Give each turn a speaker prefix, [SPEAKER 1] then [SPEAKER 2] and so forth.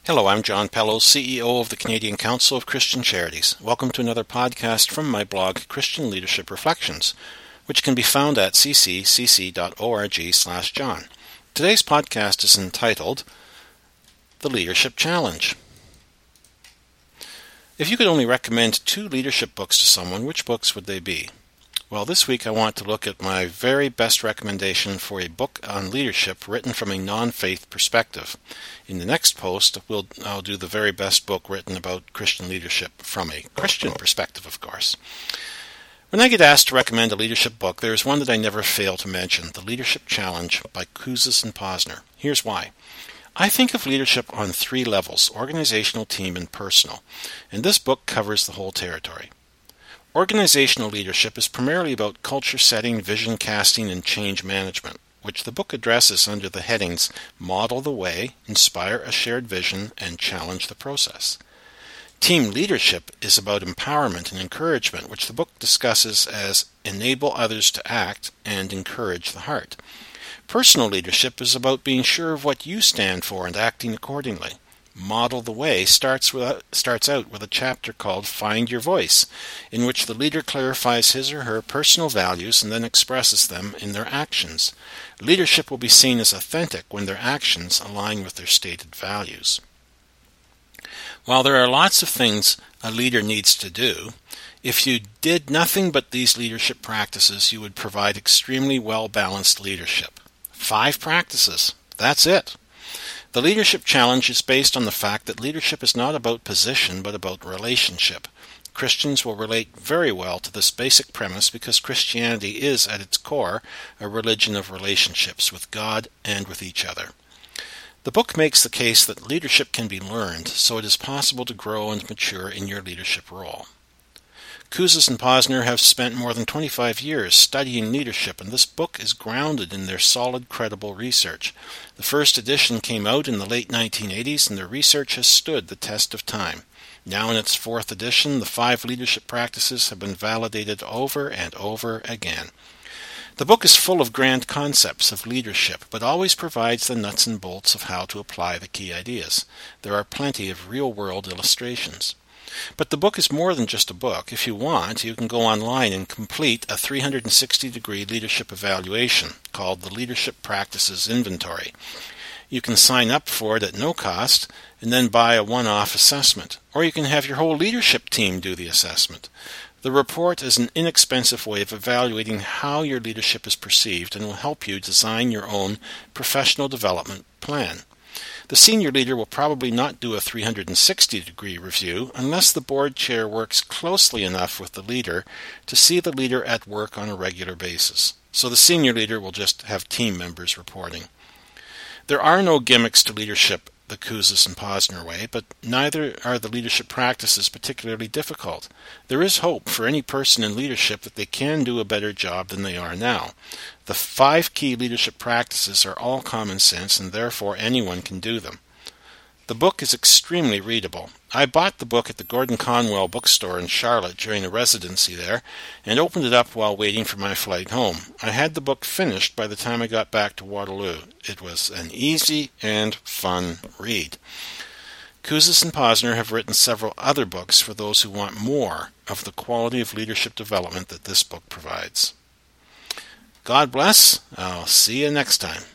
[SPEAKER 1] Hello, I'm John Pellos, CEO of the Canadian Council of Christian Charities. Welcome to another podcast from my blog, Christian Leadership Reflections, which can be found at ccc.org/John. Today's podcast is entitled The Leadership Challenge. If you could only recommend 2 leadership books to someone, which books would they be? Well, this week I want to look at my very best recommendation for a book on leadership written from a non-faith perspective. In the next post, I'll do the very best book written about Christian leadership from a Christian perspective, of course. When I get asked to recommend a leadership book, there is one that I never fail to mention, The Leadership Challenge by Kouzes and Posner. Here's why. I think of leadership on 3 levels, organizational, team, and personal, and this book covers the whole territory. Organizational leadership is primarily about culture setting, vision casting, and change management, which the book addresses under the headings Model the Way, Inspire a Shared Vision, and Challenge the Process. Team leadership is about empowerment and encouragement, which the book discusses as Enable Others to Act and Encourage the Heart. Personal leadership is about being sure of what you stand for and acting accordingly. Model the Way starts out with a chapter called Find Your Voice, in which the leader clarifies his or her personal values and then expresses them in their actions. Leadership will be seen as authentic when their actions align with their stated values. While there are lots of things a leader needs to do, if you did nothing but these leadership practices, you would provide extremely well-balanced leadership. 5 practices. That's it. The Leadership Challenge is based on the fact that leadership is not about position but about relationship. Christians will relate very well to this basic premise because Christianity is, at its core, a religion of relationships with God and with each other. The book makes the case that leadership can be learned, so it is possible to grow and mature in your leadership role. Kouzes and Posner have spent more than 25 years studying leadership, and this book is grounded in their solid, credible research. The first edition came out in the late 1980s, and their research has stood the test of time. Now in its 4th edition, the 5 leadership practices have been validated over and over again. The book is full of grand concepts of leadership, but always provides the nuts and bolts of how to apply the key ideas. There are plenty of real-world illustrations. But the book is more than just a book. If you want, you can go online and complete a 360-degree leadership evaluation called the Leadership Practices Inventory. You can sign up for it at no cost and then buy a one-off assessment, or you can have your whole leadership team do the assessment. The report is an inexpensive way of evaluating how your leadership is perceived and will help you design your own professional development plan. The senior leader will probably not do a 360-degree review unless the board chair works closely enough with the leader to see the leader at work on a regular basis. So the senior leader will just have team members reporting. There are no gimmicks to leadership the Kouzes and Posner way, but neither are the leadership practices particularly difficult. There is hope for any person in leadership that they can do a better job than they are now. The 5 key leadership practices are all common sense, and therefore anyone can do them. The book is extremely readable. I bought the book at the Gordon Conwell bookstore in Charlotte during a residency there and opened it up while waiting for my flight home. I had the book finished by the time I got back to Waterloo. It was an easy and fun read. Kouzes and Posner have written several other books for those who want more of the quality of leadership development that this book provides. God bless. I'll see you next time.